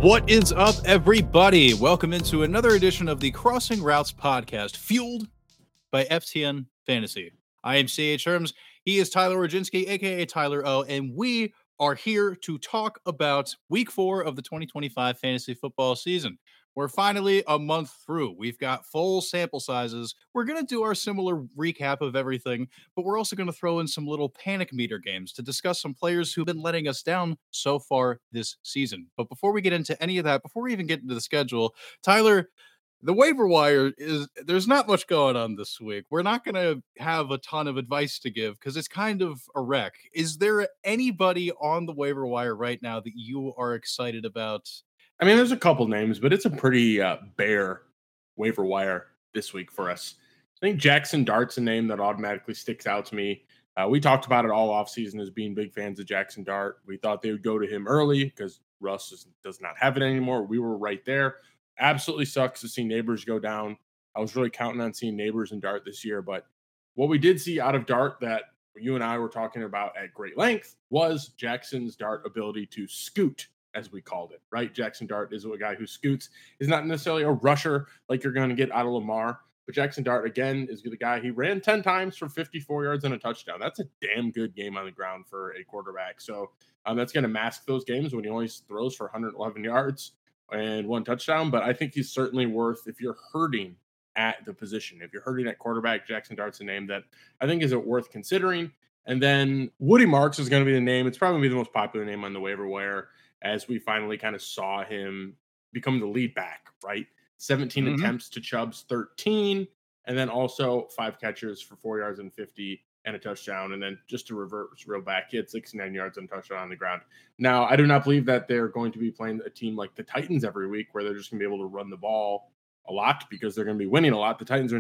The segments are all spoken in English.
What is up, everybody? Welcome into another edition of the Crossing Routes podcast, fueled by FTN Fantasy. I am CH Herms. He is Tyler Roginski, aka Tyler O, and we are here to talk about week 4 of the 2025 fantasy football season. We're finally a month through. We've got full sample sizes. We're going to do our similar recap of everything, but we're also going to throw in some little panic meter games to discuss some players who've been letting us down so far this season. But before we get into any of that, before we even get into the schedule, Tyler, the waiver wire there's not much going on this week. We're not going to have a ton of advice to give because it's kind of a wreck. Is there anybody on the waiver wire right now that you are excited about? I mean, there's a couple names, but it's a pretty bare waiver wire this week for us. I think Jackson Dart's a name that automatically sticks out to me. We talked about it all offseason as being big fans of Jackson Dart. We thought they would go to him early because Russ does not have it anymore. We were right there. Absolutely sucks to see Neighbors go down. I was really counting on seeing Neighbors and Dart this year, but what we did see out of Dart that you and I were talking about at great length was Jackson's Dart ability to scoot, as we called it, right? Jackson Dart is a guy who scoots, is not necessarily a rusher like you're going to get out of Lamar, but Jackson Dart, again, is the guy. He ran 10 times for 54 yards and a touchdown. That's a damn good game on the ground for a quarterback. So that's going to mask those games when he only throws for 111 yards and 1 touchdown. But I think he's certainly worth, if you're hurting at the position, if you're hurting at quarterback, Jackson Dart's a name that I think is worth considering. And then Woody Marks is going to be the name. It's probably the most popular name on the waiver wire, as we finally kind of saw him become the lead back, right? 17 attempts to Chubb's 13, and then also 5 catches for 4 yards and 50 and a touchdown. And then just to reverse real back, he had 69 yards and a touchdown on the ground. Now, I do not believe that they're going to be playing a team like the Titans every week where they're just going to be able to run the ball a lot because they're going to be winning a lot. The Texans are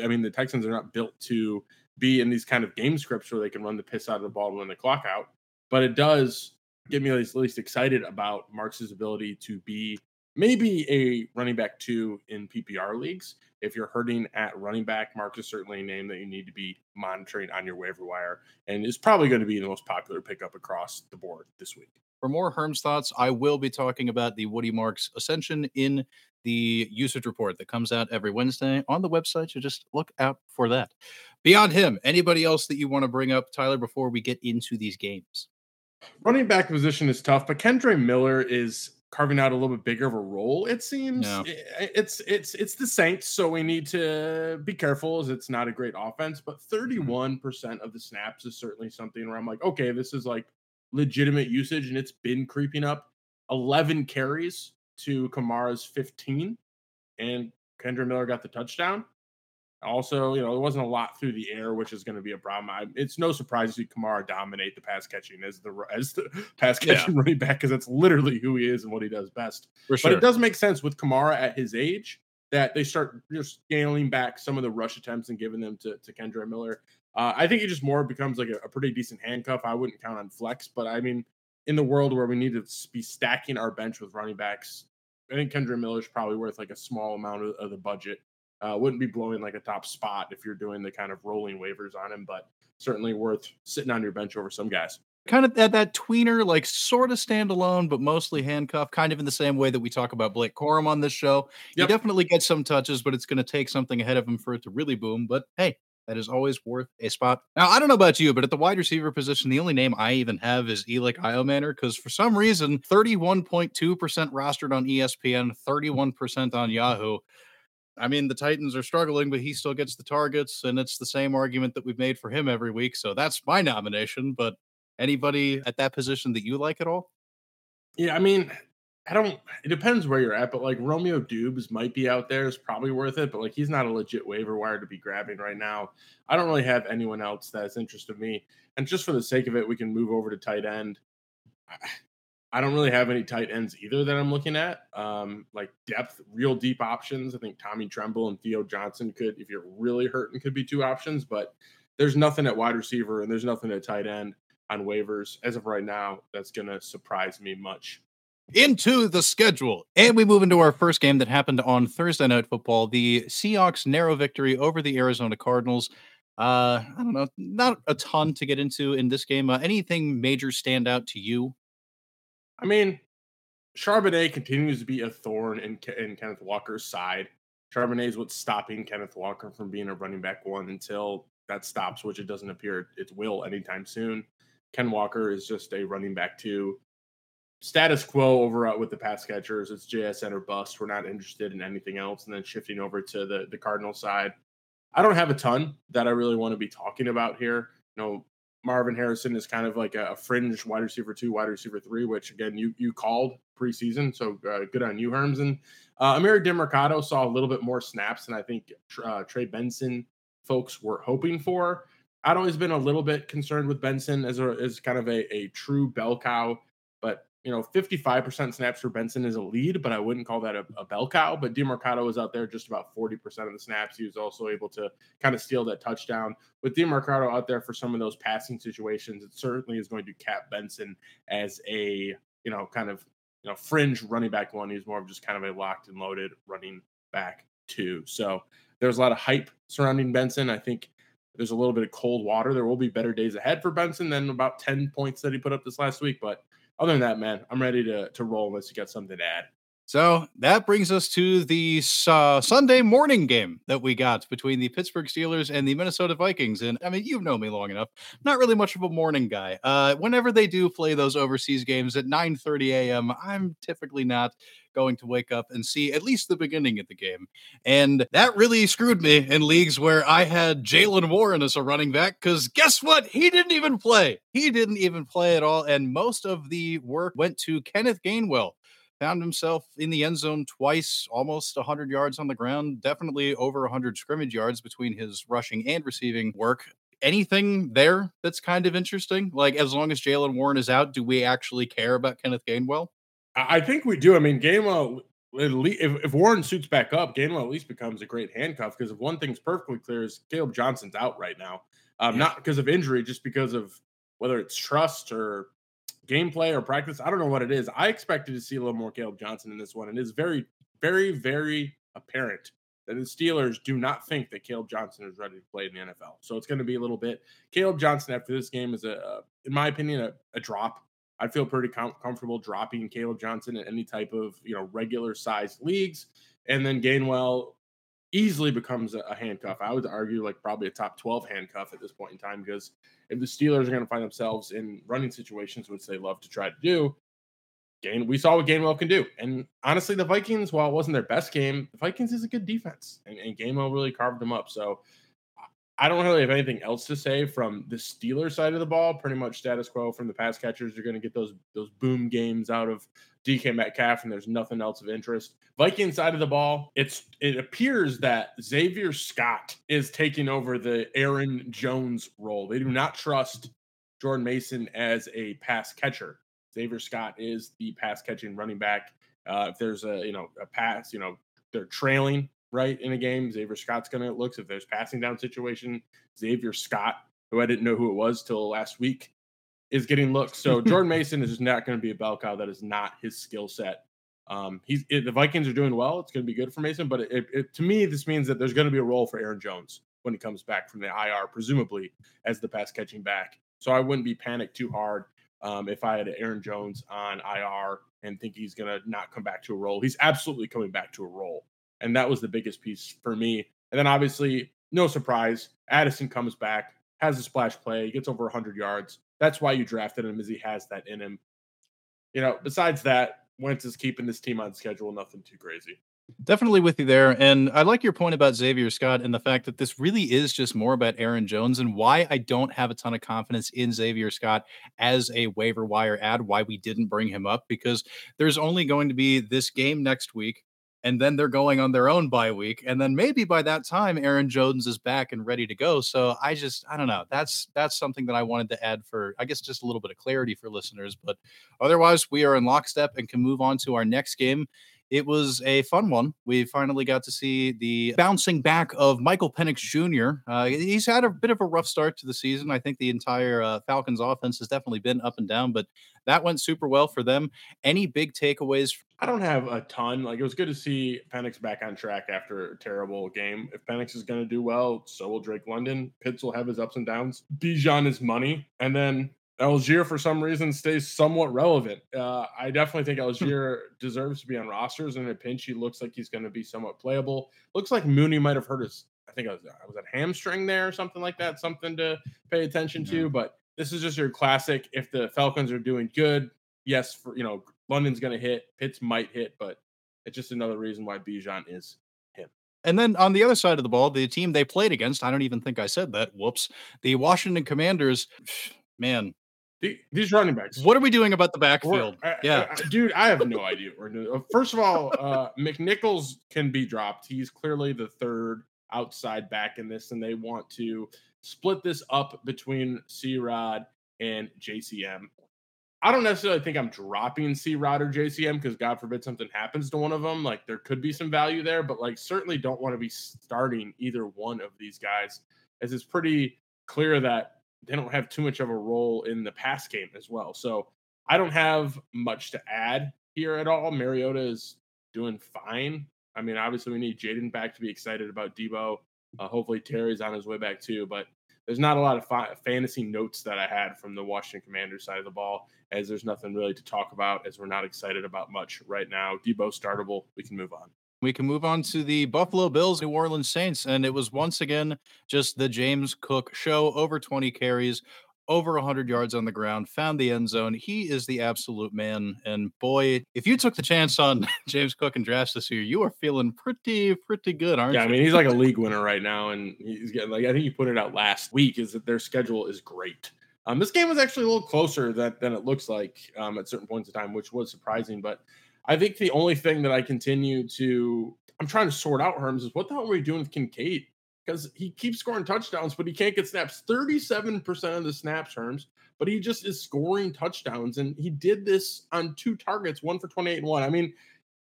not built to be in these kind of game scripts where they can run the piss out of the ball and run the clock out. But it does get me at least excited about Marks' ability to be maybe a running back 2 in PPR leagues. If you're hurting at running back, Marks is certainly a name that you need to be monitoring on your waiver wire and is probably going to be the most popular pickup across the board this week. For more Herms thoughts, I will be talking about the Woody Marks Ascension in the usage report that comes out every Wednesday on the website. So just look out for that. Beyond him, anybody else that you want to bring up, Tyler, before we get into these games? Running back position is tough, but Kendre Miller is carving out a little bit bigger of a role. It seems it's the Saints, so we need to be careful as it's not a great offense, but 31% of the snaps is certainly something where I'm like, okay, this is like legitimate usage, and it's been creeping up. 11 carries to Kamara's 15, and Kendre Miller got the touchdown. Also, there wasn't a lot through the air, which is going to be a problem. It's no surprise to see Kamara dominate the pass catching as the pass catching running back, because that's literally who he is and what he does best. For sure. But it does make sense with Kamara at his age that they start just scaling back some of the rush attempts and giving them to Kendre Miller. I think he just more becomes like a pretty decent handcuff. I wouldn't count on flex, but I mean, in the world where we need to be stacking our bench with running backs, I think Kendre Miller is probably worth like a small amount of the budget. Wouldn't be blowing like a top spot if you're doing the kind of rolling waivers on him, but certainly worth sitting on your bench over some guys. Kind of that tweener, like sort of standalone, but mostly handcuff, kind of in the same way that we talk about Blake Corum on this show. Yep. He definitely gets some touches, but it's going to take something ahead of him for it to really boom. But hey, that is always worth a spot. Now, I don't know about you, but at the wide receiver position, the only name I even have is Elik Iomanner, because for some reason, 31.2% rostered on ESPN, 31% on Yahoo. I mean, the Titans are struggling, but he still gets the targets, and it's the same argument that we've made for him every week. So that's my nomination. But anybody at that position that you like at all? Yeah, I mean, it depends where you're at, but like Romeo Dubes might be out there, is probably worth it, but like he's not a legit waiver wire to be grabbing right now. I don't really have anyone else that's interested me. And just for the sake of it, we can move over to tight end. I don't really have any tight ends either that I'm looking at. Like depth, real deep options. I think Tommy Tremble and Theo Johnson could, if you're really hurting, could be 2 options, but there's nothing at wide receiver and there's nothing at tight end on waivers as of right now that's going to surprise me much. Into the schedule. And we move into our first game that happened on Thursday Night Football, the Seahawks narrow victory over the Arizona Cardinals. I don't know, not a ton to get into in this game. Anything major stand out to you? I mean, Charbonnet continues to be a thorn in Kenneth Walker's side. Charbonnet is what's stopping Kenneth Walker from being a running back one until that stops, which it doesn't appear it will anytime soon. Ken Walker is just a running back two. Status quo over with the pass catchers. It's JSN or bust. We're not interested in anything else. And then shifting over to the Cardinal side, I don't have a ton that I really want to be talking about here. Marvin Harrison is kind of like a fringe wide receiver 2, wide receiver 3, which again you called preseason, so good on you, Herms. And Emari Demercado saw a little bit more snaps than I think Trey Benson folks were hoping for. I'd always been a little bit concerned with Benson as kind of a true bell cow, but 55% snaps for Benson is a lead, but I wouldn't call that a bell cow. But Demercado was out there just about 40% of the snaps. He was also able to kind of steal that touchdown. With Demercado out there for some of those passing situations, it certainly is going to cap Benson as a, fringe running back one. He's more of just kind of a locked and loaded running back two. So there's a lot of hype surrounding Benson. I think there's a little bit of cold water. There will be better days ahead for Benson than about 10 points that he put up this last week. But other than that, man, I'm ready to roll unless you got something to add. So that brings us to the Sunday morning game that we got between the Pittsburgh Steelers and the Minnesota Vikings. And I mean, you've known me long enough. Not really much of a morning guy. Whenever they do play those overseas games at 9:30 a.m., I'm typically not going to wake up and see at least the beginning of the game. And that really screwed me in leagues where I had Jaylen Warren as a running back, because guess what? He didn't even play. He didn't even play at all. And most of the work went to Kenneth Gainwell. Found himself in the end zone twice, almost 100 yards on the ground, definitely over 100 scrimmage yards between his rushing and receiving work. Anything there that's kind of interesting? Like, as long as Jaylen Warren is out, do we actually care about Kenneth Gainwell? I think we do. I mean, Gainwell, if Warren suits back up, Gainwell at least becomes a great handcuff, because if one thing's perfectly clear is Caleb Johnson's out right now. Not because of injury, just because of whether it's trust or gameplay or practice. I don't know what it is. I expected to see a little more Caleb Johnson in this one, and it's very, very, very apparent that the Steelers do not think that Caleb Johnson is ready to play in the NFL. So it's going to be a little bit. Caleb Johnson after this game is, in my opinion, a drop. I'd feel pretty comfortable dropping Caleb Johnson in any type of regular sized leagues, and then Gainwell easily becomes a handcuff. I would argue like probably a top 12 handcuff at this point in time, because if the Steelers are going to find themselves in running situations, which they love to try to do, we saw what Gainwell can do. And honestly, the Vikings, while it wasn't their best game, the Vikings is a good defense, and Gainwell really carved them up. So I don't really have anything else to say from the Steelers side of the ball. Pretty much status quo from the pass catchers. You're going to get those boom games out of DK Metcalf, and there's nothing else of interest. Viking side of the ball, it appears that Xavier Scott is taking over the Aaron Jones role. They do not trust Jordan Mason as a pass catcher. Xavier Scott is the pass catching running back. If there's a pass, they're trailing right in a game, Xavier Scott's going to look. If there's passing down situation, Xavier Scott, who I didn't know who it was till last week, is getting looks. So Jordan Mason is just not going to be a bell cow. That is not his skill set. The Vikings are doing well. It's going to be good for Mason, but to me, this means that there's going to be a role for Aaron Jones when he comes back from the IR, presumably as the pass catching back. So I wouldn't be panicked too hard if I had Aaron Jones on IR and think he's going to not come back to a role. He's absolutely coming back to a role. And that was the biggest piece for me. And then obviously, no surprise, Addison comes back, has a splash play, gets over 100 yards. That's why you drafted him, is he has that in him. Besides that, Wentz is keeping this team on schedule, nothing too crazy. Definitely with you there. And I like your point about Xavier Scott and the fact that this really is just more about Aaron Jones, and why I don't have a ton of confidence in Xavier Scott as a waiver wire ad, why we didn't bring him up, because there's only going to be this game next week, and then they're going on their own bye week. And then maybe by that time, Aaron Jones is back and ready to go. So I don't know. That's something that I wanted to add for, I guess, just a little bit of clarity for listeners. But otherwise, we are in lockstep and can move on to our next game. It was a fun one. We finally got to see the bouncing back of Michael Penix Jr. He's had a bit of a rough start to the season. I think the entire Falcons offense has definitely been up and down, but that went super well for them. Any big takeaways? I don't have a ton. It was good to see Penix back on track after a terrible game. If Penix is going to do well, so will Drake London. Pitts will have his ups and downs. Bijan is money. And then Algier, for some reason, stays somewhat relevant. I definitely think Algier deserves to be on rosters. And in a pinch, he looks like he's going to be somewhat playable. Looks like Mooney might have hurt his, I think I was at hamstring there or something like that, something to pay attention to. But this is just your classic. If the Falcons are doing good, yes, London's going to hit, Pitts might hit, but it's just another reason why Bijan is him. And then on the other side of the ball, the team they played against, I don't even think I said that. Whoops. The Washington Commanders, man. These running backs. What are we doing about the backfield? Dude, I have no idea what we're doing. First of all, McNichols can be dropped. He's clearly the third outside back in this, and they want to split this up between C-Rod and JCM. I don't necessarily think I'm dropping C-Rod or JCM because God forbid something happens to one of them. Like, there could be some value there, but like certainly don't want to be starting either one of these guys, as it's pretty clear that they don't have too much of a role in the pass game as well. So I don't have much to add here at all. Mariota is doing fine. I mean, obviously we need Jaden back to be excited about Debo. Hopefully Terry's on his way back too, but there's not a lot of fantasy notes that I had from the Washington Commanders side of the ball, as there's nothing really to talk about, as we're not excited about much right now. Debo startable. We can move on. We can move on to the Buffalo Bills, New Orleans Saints, and it was once again just the James Cook show. Over 20 carries, over 100 yards on the ground, found the end zone. He is the absolute man. And boy, if you took the chance on James Cook in drafts this year, you are feeling pretty good, aren't you? Yeah, I mean, he's like a league winner right now, and he's getting, like, I think you put it out last week, is that their schedule is great. This game was actually a little closer than it looks like at certain points in time, which was surprising. But I think the only thing that I'm trying to sort out, Herms, is what the hell are we doing with Kincaid? Because he keeps scoring touchdowns, but he can't get snaps. 37% of the snaps, Herms, but he just is scoring touchdowns. And he did this on 2 targets, 1 for 28 and 1. I mean,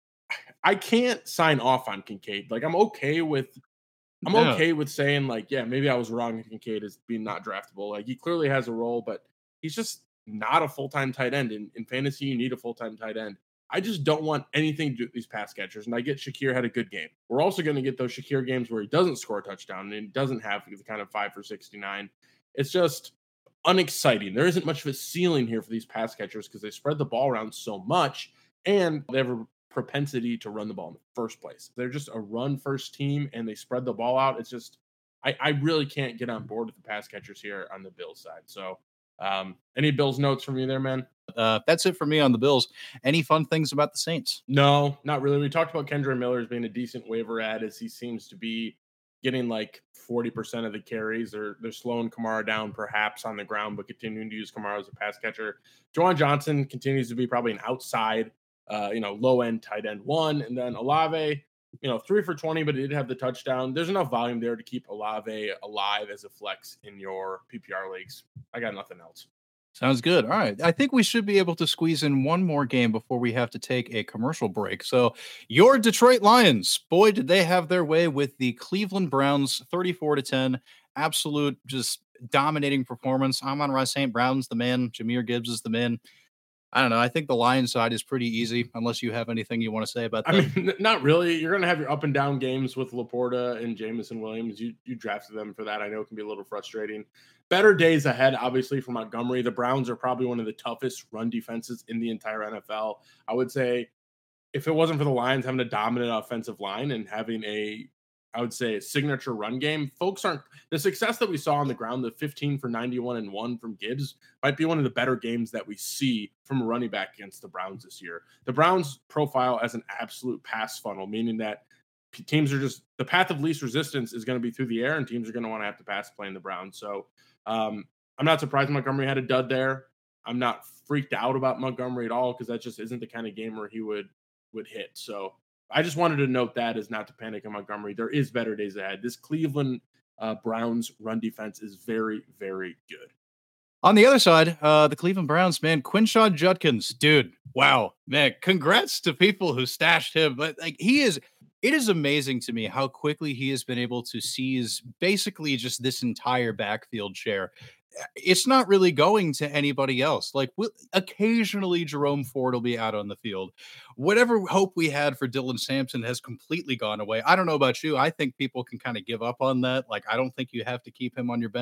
I can't sign off on Kincaid. Like, I'm okay with saying, like, yeah, maybe I was wrong in Kincaid as being not draftable. Like, he clearly has a role, but he's just not a full-time tight end. In fantasy, you need a full-time tight end. I just don't want anything to do with these pass catchers. And I get Shakir had a good game. We're also going to get those Shakir games where he doesn't score a touchdown and he doesn't have the kind of 5 for 69. It's just unexciting. There isn't much of a ceiling here for these pass catchers because they spread the ball around so much and they have a propensity to run the ball in the first place. They're just a run first team and they spread the ball out. It's just, I really can't get on board with the pass catchers here on the Bills side. So any Bills notes from you there, man? That's it for me on the Bills. Any fun things about the Saints? No, not really. We talked about Kendre Miller as being a decent waiver ad, as he seems to be getting like 40% of the carries. They're slowing Kamara down perhaps on the ground, but continuing to use Kamara as a pass catcher. Juwan Johnson continues to be probably an outside, low end tight end 1. And then Olave, 3 for 20, but he did have the touchdown. There's enough volume there to keep Olave alive as a flex in your PPR leagues. I got nothing else. Sounds good. All right. I think we should be able to squeeze in one more game before we have to take a commercial break. So your Detroit Lions, boy, did they have their way with the Cleveland Browns, 34-10, absolute just dominating performance. Amon-Ra St. Brown's the man. Jahmyr Gibbs is the man. I don't know. I think the Lions side is pretty easy, unless you have anything you want to say about that. I mean, not really. You're going to have your up and down games with Laporta and Jameson Williams. You drafted them for that. I know it can be a little frustrating. Better days ahead, obviously, for Montgomery. The Browns are probably one of the toughest run defenses in the entire NFL. I would say if it wasn't for the Lions having a dominant offensive line and having a signature run game, the success that we saw on the ground, the 15 for 91 and 1 from Gibbs, might be one of the better games that we see from a running back against the Browns this year. The Browns profile as an absolute pass funnel, meaning that teams are just, the path of least resistance is going to be through the air, and teams are going to want to have to pass playing the Browns. So I'm not surprised Montgomery had a dud there. I'm not freaked out about Montgomery at all because that just isn't the kind of game where he would hit. So I just wanted to note that as not to panic on Montgomery. There is better days ahead. This Cleveland Browns run defense is very, very good. On the other side, the Cleveland Browns, man, Quinshon Judkins, dude, wow, man, congrats to people who stashed him. But like it is amazing to me how quickly he has been able to seize basically just this entire backfield share. It's not really going to anybody else. Like occasionally Jerome Ford will be out on the field. Whatever hope we had for Dylan Sampson has completely gone away. I don't know about you. I think people can kind of give up on that. Like, I don't think you have to keep him on your bench.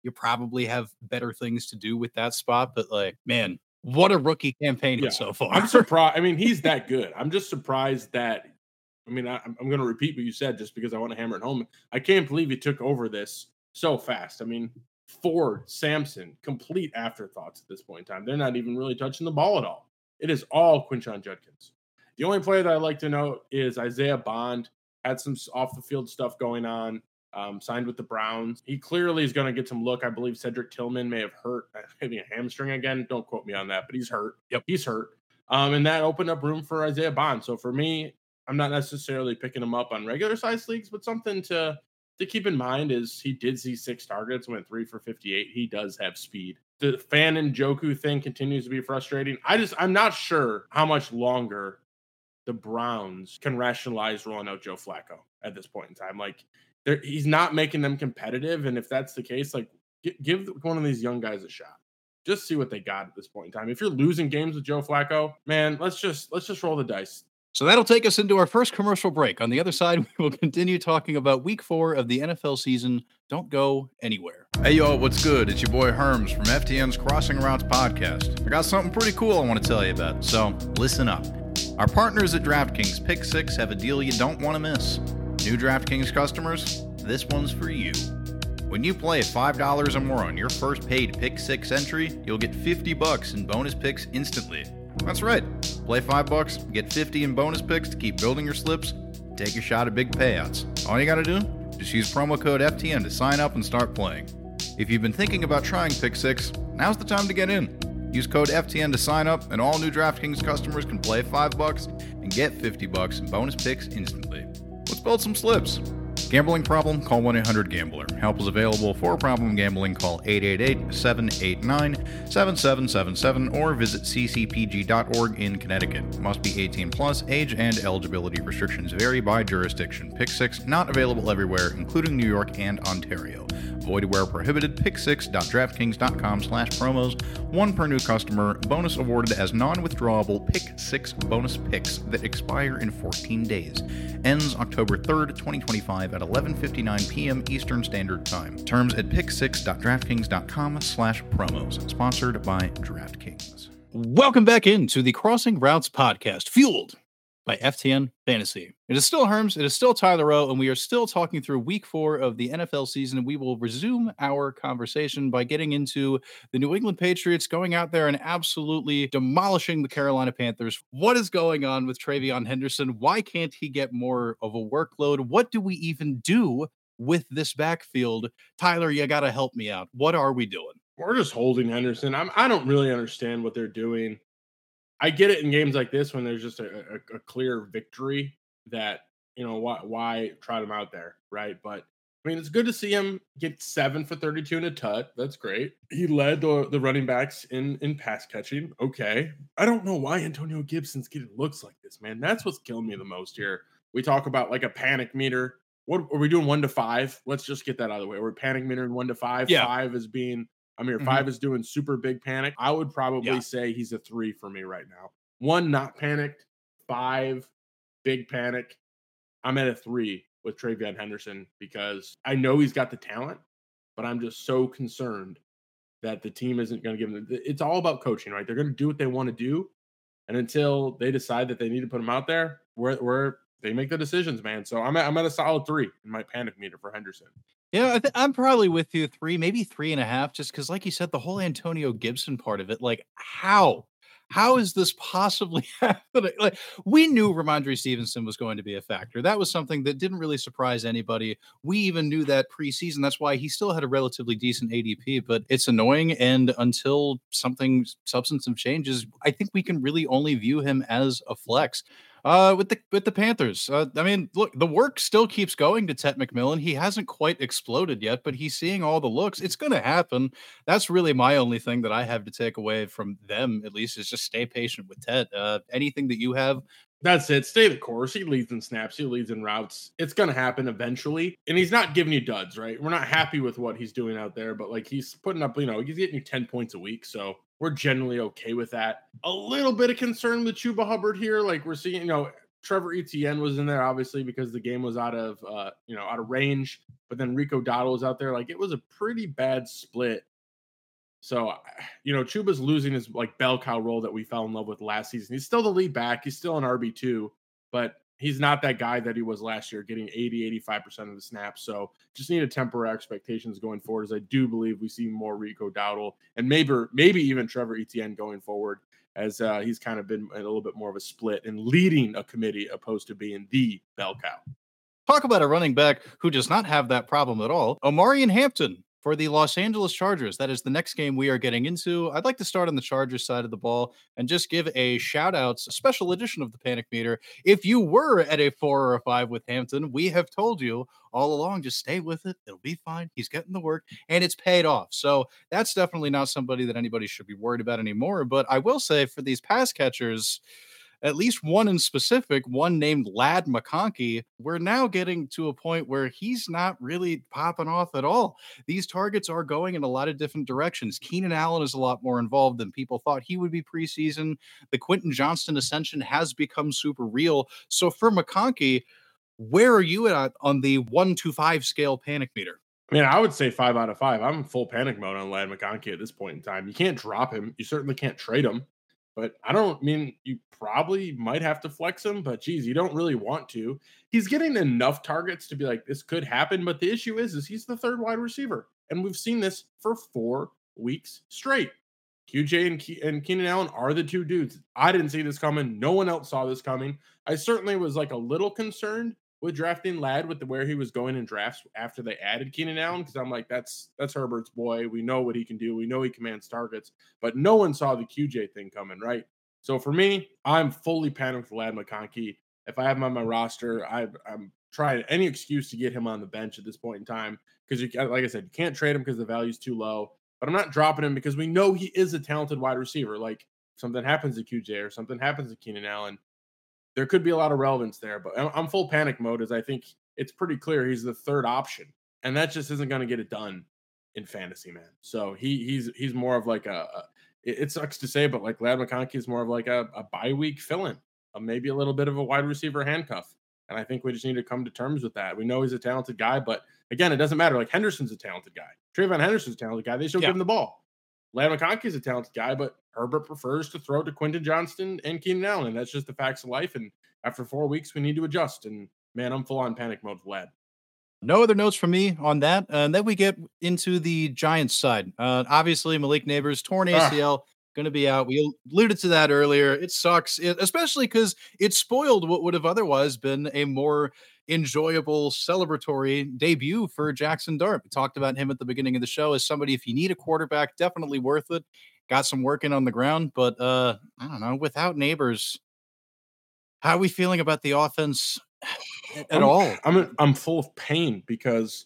you probably have better things to do with that spot. But like, man, what a rookie campaign so far. I'm surprised. I mean, he's that good. I'm just surprised that, I mean, I'm going to repeat what you said just because I want to hammer it home. I can't believe he took over this so fast. I mean, Ford, Samson, complete afterthoughts at this point in time. They're not even really touching the ball at all. It is all Quinshon Judkins. The only player that I like to note is Isaiah Bond. Had some off the field stuff going on. Signed with the Browns. He clearly is going to get some look. I believe Cedric Tillman may have hurt, having a hamstring again. Don't quote me on that, but he's hurt. Yep, he's hurt. And that opened up room for Isaiah Bond. So for me, I'm not necessarily picking him up on regular size leagues, but something to keep in mind is he did see 6 targets, went 3 for 58. He does have speed. The Fan and Njoku thing continues to be frustrating. I'm not sure how much longer the Browns can rationalize rolling out Joe Flacco at this point in time. Like, he's not making them competitive. And if that's the case, like, give one of these young guys a shot. Just see what they got at this point in time. If you're losing games with Joe Flacco, man, let's just roll the dice. So that'll take us into our first commercial break. On the other side, we will continue talking about week 4 of the NFL season. Don't go anywhere. Hey, y'all, what's good? It's your boy Herms from FTN's Crossing Routes podcast. I got something pretty cool I want to tell you about, so listen up. Our partners at DraftKings Pick 6 have a deal you don't want to miss. New DraftKings customers, this one's for you. When you play $5 or more on your first paid Pick 6 entry, you'll get $50 in bonus picks instantly. That's right. Play $5, get 50 in bonus picks to keep building your slips, take your shot at big payouts. All you gotta do, just use promo code FTN to sign up and start playing. If you've been thinking about trying Pick 6, now's the time to get in. Use code FTN to sign up, and all new DraftKings customers can play $5 and get $50 in bonus picks instantly. Let's build some slips. Gambling problem? Call 1-800-GAMBLER. Help is available for problem gambling. Call 888-789-7777 or visit ccpg.org in Connecticut. Must be 18 plus. Age and eligibility restrictions vary by jurisdiction. Pick 6 not available everywhere, including New York and Ontario. Void where prohibited. Pick6.draftkings.com/promos. 1 per new customer. Bonus awarded as non-withdrawable Pick 6 bonus picks that expire in 14 days. Ends October 3rd, 2025 at 11:59 p.m. Eastern Standard Time. Terms at pick6.draftkings.com/promos. Sponsored by DraftKings. Welcome back into the Crossing Routes podcast, fueled by FTN Fantasy. It is still Herms, it is still Tyler O, and we are still talking through week 4 of the NFL season, and we will resume our conversation by getting into the New England Patriots going out there and absolutely demolishing the Carolina Panthers. What is going on with TreVeyon Henderson? Why can't he get more of a workload? What do we even do with this backfield? Tyler, you got to help me out. What are we doing? We're just holding Henderson. I don't really understand what they're doing. I get it in games like this when there's just a clear victory that, you know, why try them out there, right? But I mean, it's good to see him get 7 for 32 and a tut. That's great. He led the running backs in pass catching. Okay. I don't know why Antonio Gibson's getting looks like this, man. That's what's killing me the most here. We talk about like a panic meter. What are we doing? 1 to 5? Let's just get that out of the way. We're panic meter in 1 to 5. Yeah. 5 is being, 5 is doing super big panic. I would probably say he's a 3 for me right now. 1, not panicked. 5, big panic. I'm at a 3 with TreVeyon Henderson because I know he's got the talent, but I'm just so concerned that the team isn't going to give him. It's all about coaching, right? They're going to do what they want to do, and until they decide that they need to put him out there, where they make the decisions, man. So I'm at a solid 3 in my panic meter for Henderson. Yeah, I'm probably with you 3, maybe 3.5, just because, like you said, the whole Antonio Gibson part of it, like how is this possibly happening? Like, we knew Ramondre Stevenson was going to be a factor. That was something that didn't really surprise anybody. We even knew that preseason. That's why he still had a relatively decent ADP, but it's annoying. And until something substantive changes, I think we can really only view him as a flex. With the Panthers, I mean, look, the work still keeps going to Ted McMillan. He hasn't quite exploded yet, but he's seeing all the looks. It's going to happen. That's really my only thing that I have to take away from them, at least, is just stay patient with Ted. Anything that you have? That's it. Stay the course. He leads in snaps. He leads in routes. It's going to happen eventually. And he's not giving you duds, right? We're not happy with what he's doing out there, but like he's putting up, he's getting you 10 points a week. So we're generally okay with that. A little bit of concern with Chuba Hubbard here. Like we're seeing, Trevor Etienne was in there, obviously, because the game was out of range. But then Rico Dowdle was out there. Like, it was a pretty bad split. So, Chuba's losing his like bell cow role that we fell in love with last season. He's still the lead back. He's still an RB2, but he's not that guy that he was last year, getting 85% of the snaps. So just need to temper our expectations going forward, as I do believe we see more Rico Dowdle and maybe even Trevor Etienne going forward, as he's kind of been a little bit more of a split and leading a committee opposed to being the bell cow. Talk about a running back who does not have that problem at all. Omarion Hampton for the Los Angeles Chargers. That is the next game we are getting into. I'd like to start on the Chargers side of the ball and just give a shout out, a special edition of the Panic Meter. If you were at a 4 or a 5 with Hampton, we have told you all along, just stay with it. It'll be fine. He's getting the work and it's paid off. So that's definitely not somebody that anybody should be worried about anymore. But I will say, for these pass catchers, at least one in specific, one named Ladd McConkey, we're now getting to a point where he's not really popping off at all. These targets are going in a lot of different directions. Keenan Allen is a lot more involved than people thought he would be preseason. The Quentin Johnston ascension has become super real. So for McConkey, where are you at on the 1 to 5 scale panic meter? I mean, I would say 5 out of 5. I'm in full panic mode on Ladd McConkey at this point in time. You can't drop him. You certainly can't trade him. But you probably might have to flex him, but geez, you don't really want to. He's getting enough targets to be like, this could happen. But the issue is he's the third wide receiver. And we've seen this for 4 weeks straight. QJ and Keenan Allen are the two dudes. I didn't see this coming. No one else saw this coming. I certainly was like a little concerned with drafting Ladd with where he was going in drafts after they added Keenan Allen, because I'm like, that's Herbert's boy. We know what he can do. We know he commands targets, but no one saw the QJ thing coming, right? So for me, I'm fully panicked with Ladd McConkey. If I have him on my roster, I'm trying any excuse to get him on the bench at this point in time, because like I said, you can't trade him because the value's too low. But I'm not dropping him because we know he is a talented wide receiver. Like, if something happens to QJ or something happens to Keenan Allen, there could be a lot of relevance there. But I'm full panic mode, as I think it's pretty clear he's the third option, and that just isn't going to get it done in fantasy, man. So he's more of like it sucks to say, but like Ladd McConkey is more of like a bye week fill-in, maybe a little bit of a wide receiver handcuff. And I think we just need to come to terms with that. We know he's a talented guy, but again, it doesn't matter. Like, Henderson's a talented guy. Trayvon Henderson's a talented guy. They still give him the ball. Ladd McConkey's a talented guy, but Herbert prefers to throw to Quentin Johnston and Keenan Allen, and that's just the facts of life. And after 4 weeks, we need to adjust. And man, I'm full on panic mode with Ladd. No other notes from me on that. And then we get into the Giants side. Obviously, Malik Neighbors, torn ACL, going to be out. We alluded to that earlier. It sucks, especially because it spoiled what would have otherwise been a more enjoyable celebratory debut for Jackson Dart. We talked about him at the beginning of the show as somebody, if you need a quarterback, definitely worth it. Got some work in on the ground, but I don't know, without Neighbors, how are we feeling about the offense at all? I'm full of pain because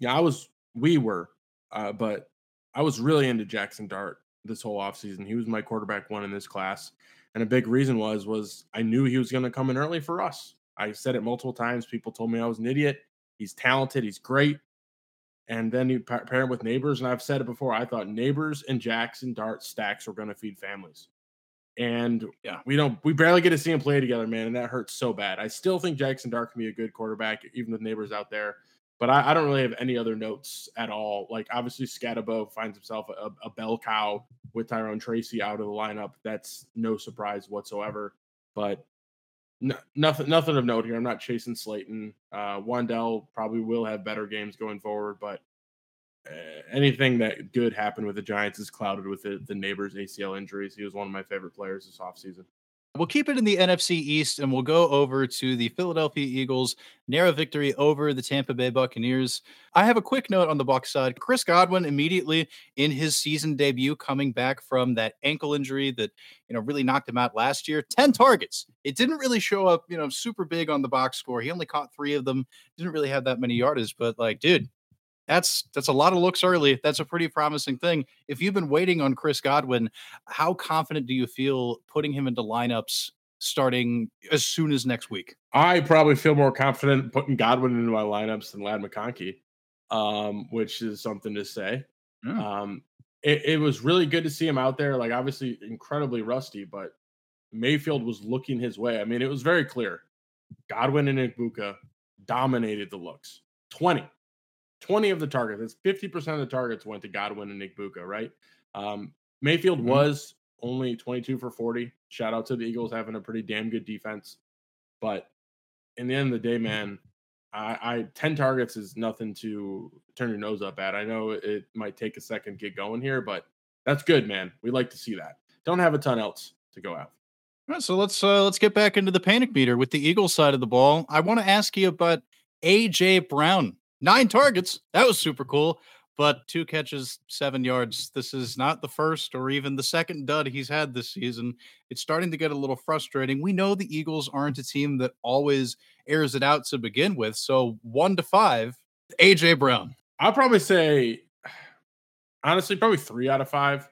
but I was really into Jackson Dart this whole offseason. He was my quarterback 1 in this class. And a big reason was I knew he was going to come in early for us. I said it multiple times. People told me I was an idiot. He's talented. He's great. And then you pair him with Neighbors. And I've said it before. I thought Neighbors and Jackson Dart stacks were going to feed families. And we barely get to see him play together, man. And that hurts so bad. I still think Jackson Dart can be a good quarterback, even with Neighbors out there. But I don't really have any other notes at all. Like, obviously, Scatabo finds himself a bell cow with Tyrone Tracy out of the lineup. That's no surprise whatsoever. But nothing of note here. I'm not chasing Slayton. Wandell probably will have better games going forward. But anything that good happened with the Giants is clouded with the Neighbors ACL injuries. He was one of my favorite players this offseason. We'll keep it in the NFC East, and we'll go over to the Philadelphia Eagles. Narrow victory over the Tampa Bay Buccaneers. I have a quick note on the Bucs side. Chris Godwin immediately in his season debut, coming back from that ankle injury that really knocked him out last year. 10 targets. It didn't really show up super big on the box score. He only caught 3 of them. Didn't really have that many yardage, but dude, that's a lot of looks early. That's a pretty promising thing. If you've been waiting on Chris Godwin, how confident do you feel putting him into lineups starting as soon as next week? I probably feel more confident putting Godwin into my lineups than Ladd McConkey, which is something to say. Yeah. It was really good to see him out there. Like, obviously incredibly rusty, but Mayfield was looking his way. I mean, it was very clear. Godwin and Igbuka dominated the looks. 20 of the targets. That's 50% of the targets went to Godwin and Igbuka, right? Mayfield was only 22 for 40. Shout out to the Eagles having a pretty damn good defense. But in the end of the day, man, I 10 targets is nothing to turn your nose up at. I know it might take a second to get going here, but that's good, man. We like to see that. Don't have a ton else to go out. All right, so let's get back into the panic meter with the Eagles side of the ball. I want to ask you about AJ Brown. 9 targets. That was super cool. But 2 catches, 7 yards. This is not the first or even the second dud he's had this season. It's starting to get a little frustrating. We know the Eagles aren't a team that always airs it out to begin with. So 1 to 5, AJ Brown. I'll probably say, honestly, probably 3 out of 5.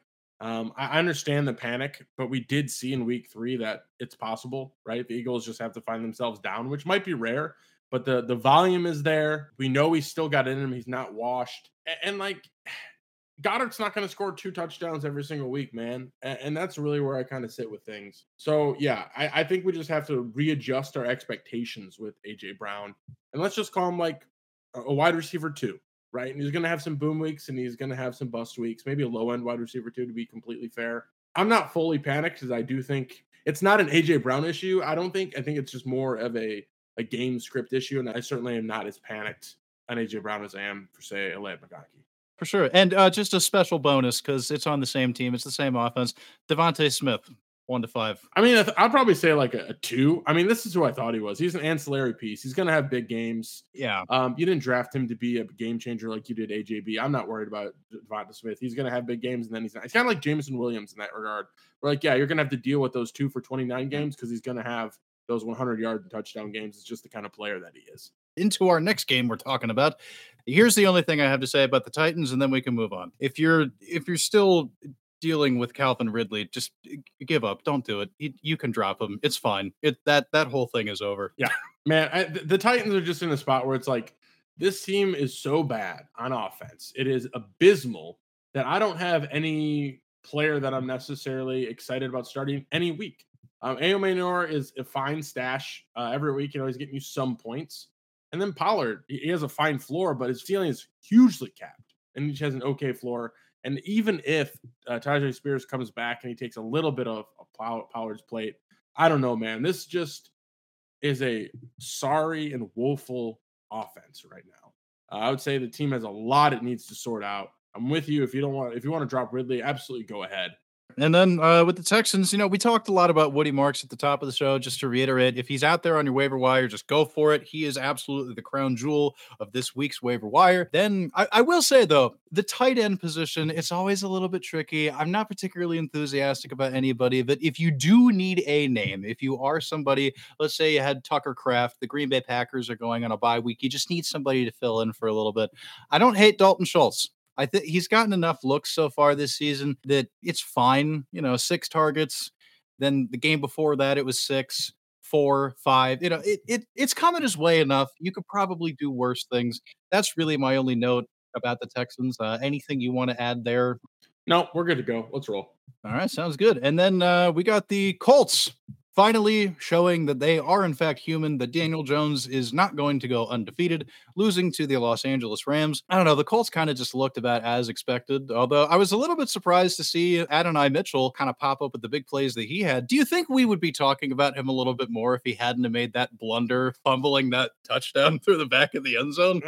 I understand the panic, but we did see in week 3 that it's possible, right? The Eagles just have to find themselves down, which might be rare, but the volume is there. We know he's still got in him. He's not washed. And like, Goddard's not going to score 2 touchdowns every single week, man. And that's really where I kind of sit with things. So, yeah, I think we just have to readjust our expectations with AJ Brown. And let's just call him like a wide receiver 2, right? And he's going to have some boom weeks and he's going to have some bust weeks, maybe a low-end wide receiver 2 to be completely fair. I'm not fully panicked because I do think it's not an AJ Brown issue. I think it's just more of a game script issue. And I certainly am not as panicked on AJ Brown as I am for, say, Ladd McConkey. For sure. And just a special bonus because it's on the same team. It's the same offense. Devontae Smith, 1 to 5. I mean, I'll probably say like a 2. I mean, this is who I thought he was. He's an ancillary piece. He's going to have big games. Yeah. You didn't draft him to be a game changer like you did AJB. I'm not worried about Devontae Smith. He's going to have big games, and then he's not. It's kind of like Jameson Williams in that regard. We're like, yeah, you're going to have to deal with those 2 for 29 games because he's going to have those 100-yard touchdown games. It's just the kind of player that he is. Into our next game we're talking about. Here's the only thing I have to say about the Titans, and then we can move on. If you're still dealing with Calvin Ridley, just give up. Don't do it. You can drop him. It's fine. That whole thing is over. Yeah, man. The Titans are just in a spot where it's like this team is so bad on offense. It is abysmal that I don't have any player that I'm necessarily excited about starting any week. Aomanor is a fine stash every week. You know, he's getting you some points. And then Pollard, he has a fine floor, but his ceiling is hugely capped. And he has an okay floor. And even if Tyjae Spears comes back and he takes a little bit of Pollard's plate, I don't know, man. This just is a sorry and woeful offense right now. I would say the team has a lot it needs to sort out. I'm with you. If you want to drop Ridley, absolutely go ahead. And then with the Texans, we talked a lot about Woody Marks at the top of the show. Just to reiterate, if he's out there on your waiver wire, just go for it. He is absolutely the crown jewel of this week's waiver wire. Then I will say, though, the tight end position, it's always a little bit tricky. I'm not particularly enthusiastic about anybody, but if you do need a name, if you are somebody, let's say you had Tucker Kraft, the Green Bay Packers are going on a bye week, you just need somebody to fill in for a little bit. I don't hate Dalton Schultz. I think he's gotten enough looks so far this season that it's fine. 6 targets. Then the game before that, it was 6, 4, 5. It's coming his way enough. You could probably do worse things. That's really my only note about the Texans. Anything you want to add there? No, we're good to go. Let's roll. All right, sounds good. And then we got the Colts. Finally showing that they are in fact human, that Daniel Jones is not going to go undefeated, losing to the Los Angeles Rams. I don't know, the Colts kind of just looked about as expected, although I was a little bit surprised to see Adonai Mitchell kind of pop up with the big plays that he had. Do you think we would be talking about him a little bit more if he hadn't have made that blunder, fumbling that touchdown through the back of the end zone?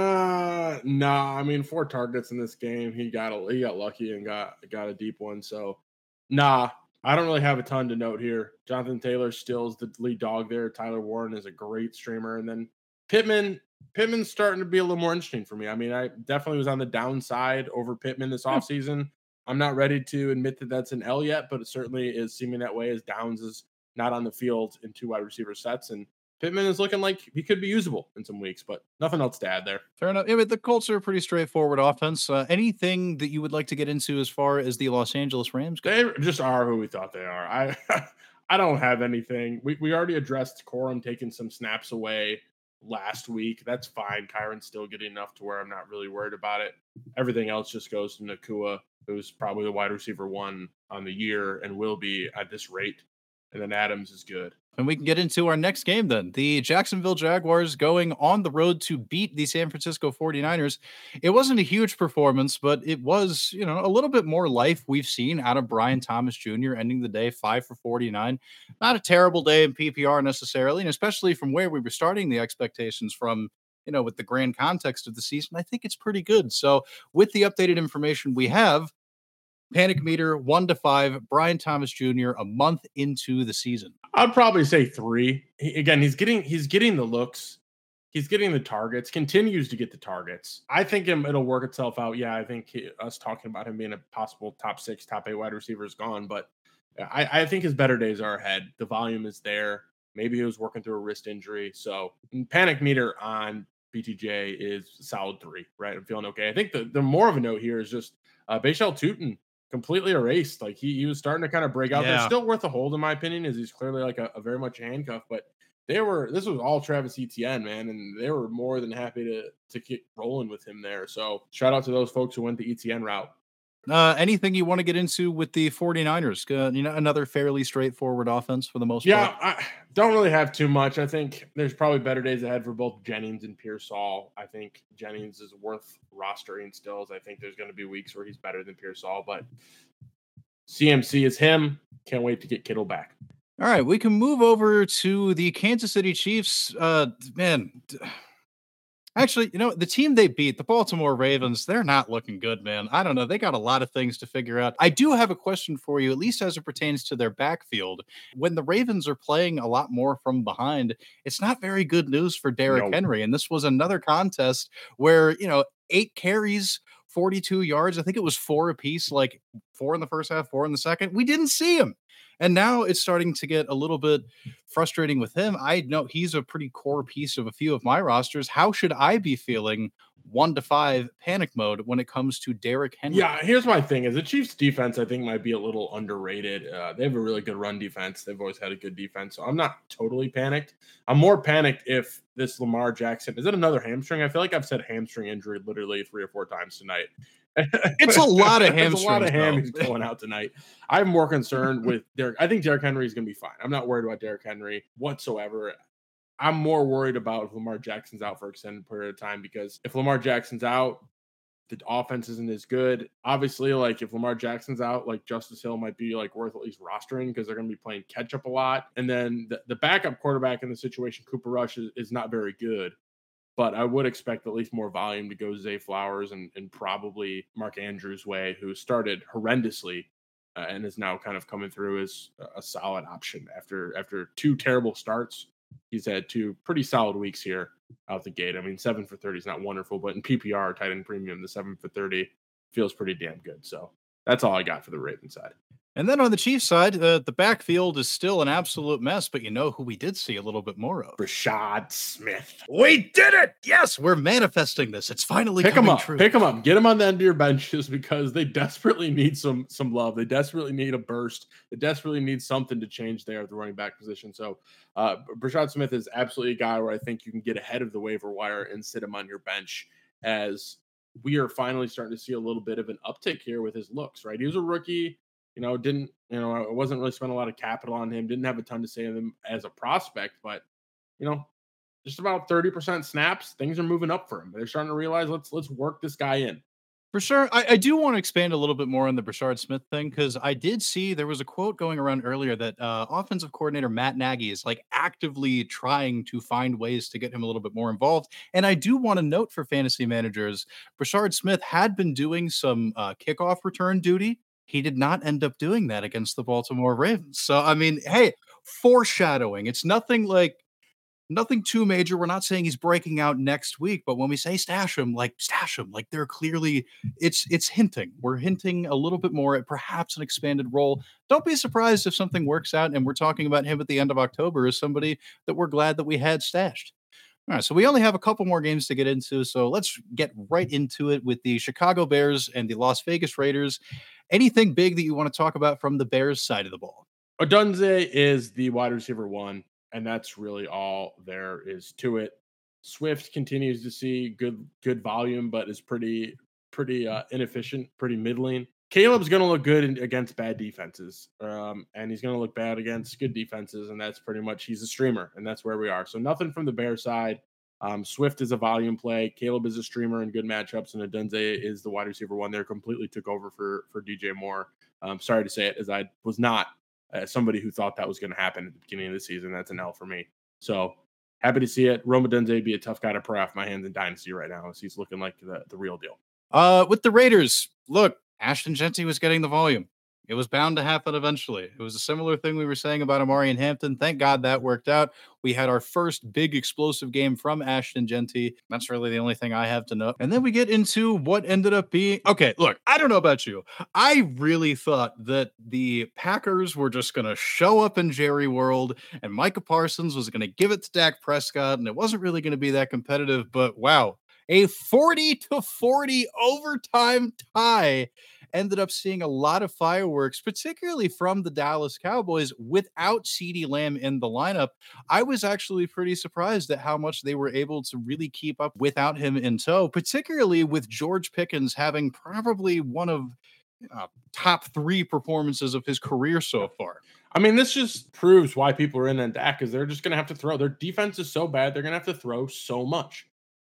No, I mean 4 targets in this game. He got lucky and got a deep one. So, nah. I don't really have a ton to note here. Jonathan Taylor still is the lead dog there. Tyler Warren is a great streamer. And then Pittman's starting to be a little more interesting for me. I mean, I definitely was on the downside over Pittman this offseason. I'm not ready to admit that that's an L yet, but it certainly is seeming that way as Downs is not on the field in 2 wide receiver sets. And Pittman is looking like he could be usable in some weeks, but nothing else to add there. Fair enough. Yeah, but the Colts are a pretty straightforward offense. Anything that you would like to get into as far as the Los Angeles Rams go? They just are who we thought they are. I don't have anything. We already addressed Corum taking some snaps away last week. That's fine. Kyron's still getting enough to where I'm not really worried about it. Everything else just goes to Nacua, who's probably the wide receiver 1 on the year and will be at this rate. and then Adams is good. And we can get into our next game then. The Jacksonville Jaguars going on the road to beat the San Francisco 49ers. It wasn't a huge performance, but it was, a little bit more life we've seen out of Brian Thomas Jr. ending the day 5 for 49. Not a terrible day in PPR necessarily, and especially from where we were starting the expectations from, with the grand context of the season, I think it's pretty good. So with the updated information we have, Panic meter 1 to 5, Brian Thomas Jr. a month into the season. I'd probably say 3. He's getting the looks. He's getting the targets, continues to get the targets. I think it'll work itself out. Yeah, I think us talking about him being a possible top 6, top 8 wide receiver is gone, but I think his better days are ahead. The volume is there. Maybe he was working through a wrist injury. So panic meter on BTJ is solid 3, right? I'm feeling okay. I think the more of a note here is just Bashal Tutin completely erased. Like he was starting to kind of break out. They're still worth a hold in my opinion, as he's clearly like a very much a handcuff, but this was all Travis Etienne, man, and they were more than happy to get rolling with him there. So shout out to those folks who went the Etienne route. Anything you want to get into with the 49ers? Another fairly straightforward offense for the most part. Yeah, I don't really have too much. I think there's probably better days ahead for both Jennings and Pearsall. I think Jennings is worth rostering still. I think there's going to be weeks where he's better than Pearsall, but CMC is him. Can't wait to get Kittle back. All right, we can move over to the Kansas City Chiefs. Actually, the team they beat, the Baltimore Ravens, they're not looking good, man. I don't know. They got a lot of things to figure out. I do have a question for you, at least as it pertains to their backfield. When the Ravens are playing a lot more from behind, it's not very good news for Derrick Henry. And this was another contest where, 8 carries, 42 yards. I think it was 4 apiece, like 4 in the first half, 4 in the second. We didn't see him. And now it's starting to get a little bit frustrating with him. I know he's a pretty core piece of a few of my rosters. How should I be feeling 1 to 5 panic mode when it comes to Derrick Henry? Yeah, here's my thing. Is the Chiefs defense, I think, might be a little underrated. They have a really good run defense. They've always had a good defense. So I'm not totally panicked. I'm more panicked if this Lamar Jackson, is it another hamstring? I feel like I've said hamstring injury literally 3 or 4 times tonight. It's a lot of hamstrings. It's a lot of hammies going out tonight. I'm more concerned with Derrick. I think Derrick Henry is going to be fine. I'm not worried about Derrick Henry whatsoever. I'm more worried about if Lamar Jackson's out for an extended period of time, because if Lamar Jackson's out, the offense isn't as good. Obviously, like if Lamar Jackson's out, like Justice Hill might be like worth at least rostering because they're going to be playing catch up a lot. And then the backup quarterback in the situation, Cooper Rush, is not very good. But I would expect at least more volume to go Zay Flowers and probably Mark Andrews' way, who started horrendously and is now kind of coming through as a solid option after 2 terrible starts. He's had 2 pretty solid weeks here out the gate. I mean, 7 for 30 is not wonderful, but in PPR, tight end premium, the 7 for 30 feels pretty damn good. So that's all I got for the Ravens side. And then on the Chiefs side, the backfield is still an absolute mess, but you know who we did see a little bit more of? Rashad Smith. We did it! Yes, we're manifesting this. It's finally coming true. Pick him up. Get him on the end of your benches because they desperately need some love. They desperately need a burst. They desperately need something to change there at the running back position. So Rashad Smith is absolutely a guy where I think you can get ahead of the waiver wire and sit him on your bench, as we are finally starting to see a little bit of an uptick here with his looks, right? He was a rookie. I wasn't really spending a lot of capital on him. Didn't have a ton to say of him as a prospect, but just about 30% snaps, things are moving up for him. They're starting to realize let's work this guy in. For sure. I do want to expand a little bit more on the Brashard Smith thing, because I did see there was a quote going around earlier that offensive coordinator Matt Nagy is like actively trying to find ways to get him a little bit more involved. And I do want to note for fantasy managers, Brashard Smith had been doing some kickoff return duty. He did not end up doing that against the Baltimore Ravens. So, I mean, hey, foreshadowing. It's nothing too major. We're not saying he's breaking out next week, but when we say stash him. Like they're clearly, it's hinting. We're hinting a little bit more at perhaps an expanded role. Don't be surprised if something works out and we're talking about him at the end of October as somebody that we're glad that we had stashed. All right, so we only have a couple more games to get into, so let's get right into it with the Chicago Bears and the Las Vegas Raiders. Anything big that you want to talk about from the Bears side of the ball? Odunze is the wide receiver 1, and that's really all there is to it. Swift continues to see good volume, but is pretty inefficient, pretty middling. Caleb's going to look good against bad defenses, and he's going to look bad against good defenses, and that's pretty much he's a streamer, and that's where we are. So nothing from the Bear side. Swift is a volume play. Caleb is a streamer in good matchups, and Odunze is the wide receiver one there. Completely took over for DJ Moore. Sorry to say it, as I was not somebody who thought that was going to happen at the beginning of the season. That's an L for me. So happy to see it. Rome Odunze be a tough guy to pray off my hands in Dynasty right now, as he's looking like the real deal. With the Raiders, look, Ashton Jeanty was getting the volume. It was bound to happen eventually. It was a similar thing we were saying about Amari and Hampton. Thank God that worked out. We had our first big explosive game from Ashton Jeanty. That's really the only thing I have to know. And then we get into what ended up being... Okay, look, I don't know about you. I really thought that the Packers were just going to show up in Jerry World and Micah Parsons was going to give it to Dak Prescott, and it wasn't really going to be that competitive, but wow. A 40-40 overtime tie ended up seeing a lot of fireworks, particularly from the Dallas Cowboys without CeeDee Lamb in the lineup. I was actually pretty surprised at how much they were able to really keep up without him in tow, particularly with George Pickens having probably one of top 3 performances of his career so far. I mean, this just proves why people are in on Dak, because they're just going to have to throw. Their defense is so bad, they're going to have to throw so much.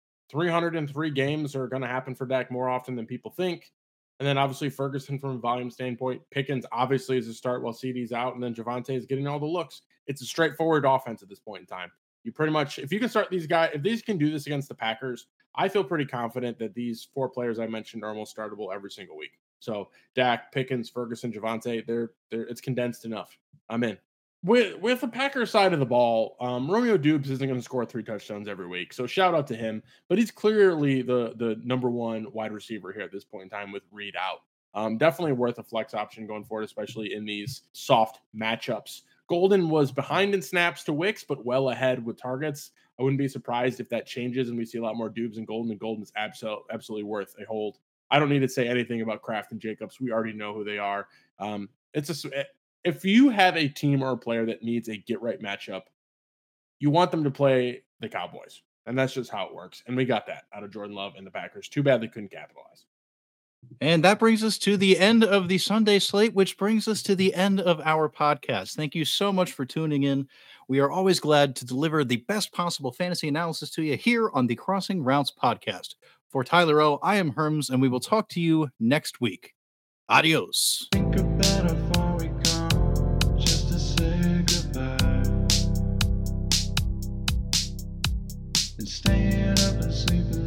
303 games are going to happen for Dak more often than people think. And then obviously Ferguson from a volume standpoint. Pickens obviously is a start while CeeDee's out. And then Javonte is getting all the looks. It's a straightforward offense at this point in time. You pretty much, if you can start these guys, if these can do this against the Packers, I feel pretty confident that these 4 players I mentioned are almost startable every single week. So Dak, Pickens, Ferguson, Javonte, they're it's condensed enough. I'm in. With the Packers side of the ball, Romeo Doubs isn't going to score 3 touchdowns every week, so shout out to him. But he's clearly the number 1 wide receiver here at this point in time with Reed out. Definitely worth a flex option going forward, especially in these soft matchups. Golden was behind in snaps to Wicks, but well ahead with targets. I wouldn't be surprised if that changes and we see a lot more Doubs and Golden is absolutely worth a hold. I don't need to say anything about Kraft and Jacobs. We already know who they are. If you have a team or a player that needs a get-right matchup, you want them to play the Cowboys. And that's just how it works. And we got that out of Jordan Love and the Packers. Too bad they couldn't capitalize. And that brings us to the end of the Sunday slate, which brings us to the end of our podcast. Thank you so much for tuning in. We are always glad to deliver the best possible fantasy analysis to you here on the Crossing Routes podcast. For Tyler O, I am Herms, and we will talk to you next week. Adios. Think about how far we come just to say goodbye. And staying up and sleeping